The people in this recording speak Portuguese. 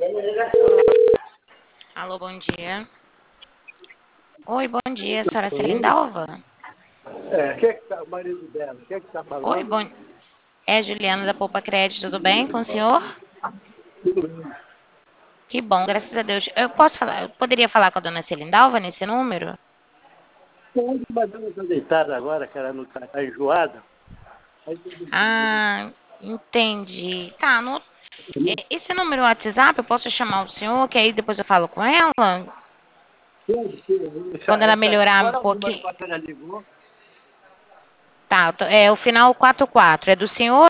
Alô, bom dia. Oi, bom dia, senhora Celindalva. Quem é que tá, o marido dela? Quem é que tá Oi, falando? bom... É Juliana da Poupa Crédito, tudo bem com o senhor? Tudo bem. Que bom, graças a Deus. Eu poderia falar com a dona Celindalva nesse número? Onde mas ela está deitada agora, que ela não tá enjoada? Aí Ah, entendi. Tá, esse número WhatsApp, eu posso chamar o senhor, que aí depois eu falo com ela? Quando ela melhorar qual um é o número pouquinho. que ela ligou? Tá, é o final 44. É do senhor